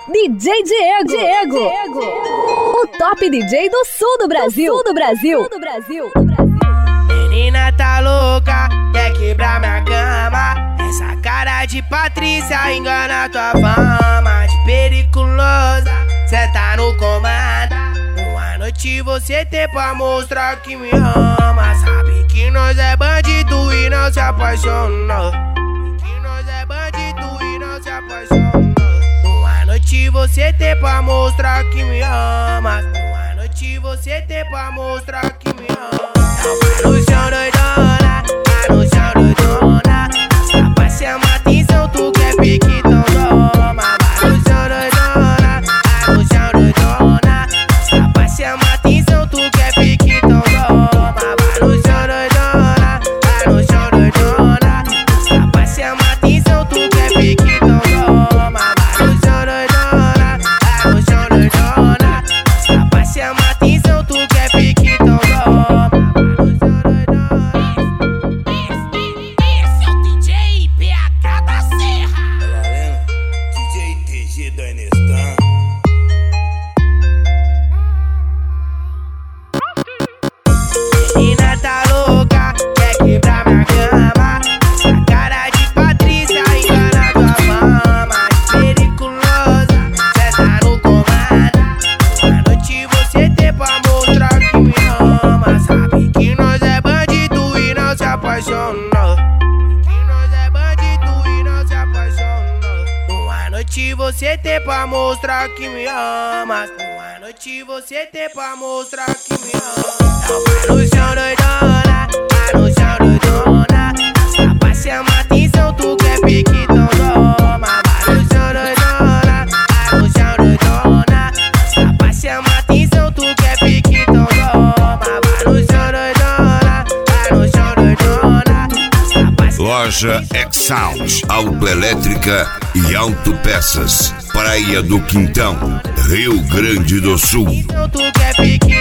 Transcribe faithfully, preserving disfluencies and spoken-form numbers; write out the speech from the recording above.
D J Diego. Diego. Diego. O top D J do sul do Brasil. Do sul do Brasil. Do Brasil. Do Brasil. Menina tá louca, quer quebrar minha cama. Essa cara de Patrícia engana tua fama. De periculosa, cê tá no comando. Uma noite você tem pra mostrar que me ama. Sabe que nós é bandido e não se apaixona. Que nós é bandido e não se apaixona. Uma noite você tem pra mostrar que me ama. Uma noite você tem pra mostrar que me ama. Vai no chão doidona, vai no chão doidona. Rapaz, chama atenção, tu quer pique, então toma. Vai no chão doidona, vai no chão doidona. Rapaz, chama atenção, tu quer pique, então toma. Vai no chão doidona, vai no chão doidona. Rapaz, chama atenção, tu quer pique, então toma. Vai no chão doidona, vai no chão doidona. Rapaz, chama atenção, tu quer pique, então toma. Menina tá louca, quer quebrar minha cama. Essa cara de Patrícia engana tua fama. De periculosa, cê tá no comando. Uma noite você tem pra mostrar que me ama. Sabe que nós é bandido e não se apaixona. Que nós é bandido e não se apaixona. Uma noite você tem pra mostrar que me ama. Uma noite você tem pra mostrar que me ama. Vai no chão doidona, vai no chão doidona. Rapaz, chama atenção, tu quer pique, então toma. Vai no chão doidona, vai no chão doidona. Rapaz, chama atenção, tu quer pique, então toma. Vai no chão doidona, vai no chão doidona. Loja X-Sound, autoelétrica e autopeças, Praia do Quintão, Rio Grande do Sul. Tu quer pique,